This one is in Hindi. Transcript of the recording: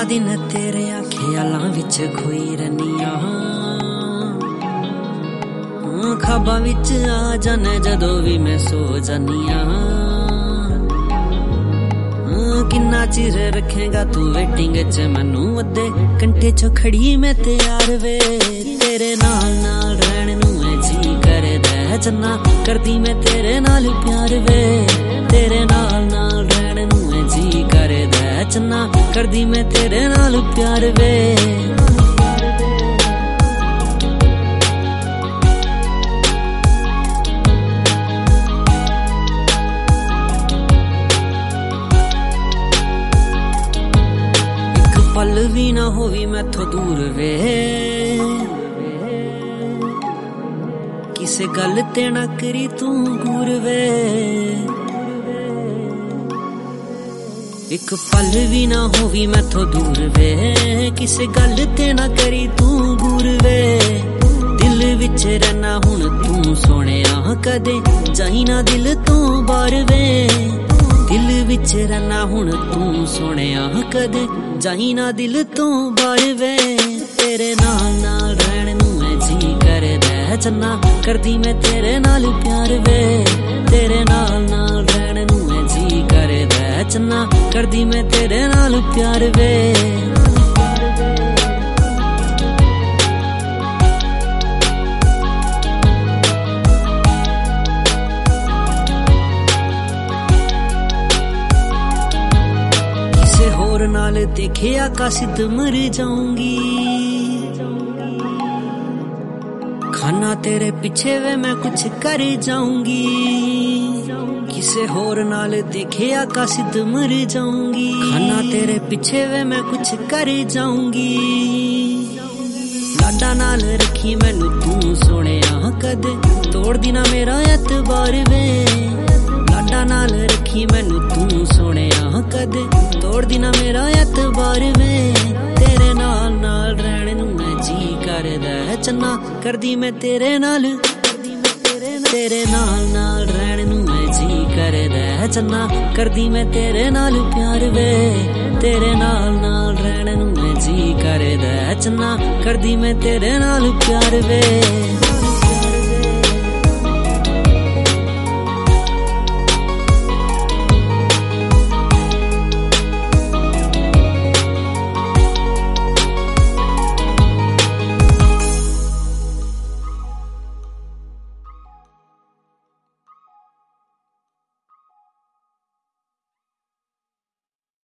दिन तेरे ख्यालां विच खोई रनिया, ख्वाबां विच आ जाने जदों भी मैं सो जानिया। किन्ना चिर रखेगा तू वेटिंग च मैनू, अद्धे घंटे चो खड़ी मैं तैयार वे। तेरे नाल नाल रहने नू मैं जी करदा चन्ना, करदी मैं तेरे नाल प्यार वे। तेरे नाल नाल रहने नू मैं जी करदा चन्ना, करदी मैं तेरे नाल प्यार वे। पल भी ना होवी मैथों दूर वे, किसे गल ते ना करी तू दूर वे। एक पल भी ना होवी मैथों दूर वे, किसे गल ते ना करी तू दूर वे। दिल विच रहना हुण तू सोहणिया, कदे जाई ना दिल तू बाहर वे। दिल विच रहना हुण तू सोहणिया, कदे जाई ना दिल तू बाहर वे। तेरे नाल नाल रहने नू मैं जी करदा चन्ना, करदी मैं तेरे नाल प्यार वे। तेरे नाल नाल रहने नू मैं जी करदा चन्ना, करदी मैं तेरे नाल प्यार वे। होर नाल देखे आकाशित मर जाऊंगी, खाना तेरे पीछे वे मैं कुछ कर जाऊंगी। किसे होर नाल देखे आकाशित मर जाऊंगी, खाना तेरे पीछे वे मैं कुछ कर जाऊंगी। लाडा नाल रखी मैनू तू सोहणिया, कदे तोड़ दी ना मेरा एतबार वे। लाडा नाल रखी मैनू तू सोहणिया, कदे तोड़ दी ना मेरा एतबार वे। तेरे नाल नाल रहने नू मैं जी करदा चन्ना, करदी मैं तेरे नाल। तेरे नाल नाल रहने नू मैं जी करदा चन्ना, करदी मैं तेरे नाल प्यार वे। तेरे नाल नाल रहने नू मैं जी करदा चन्ना, करदी मैं तेरे नाल प्यार वे।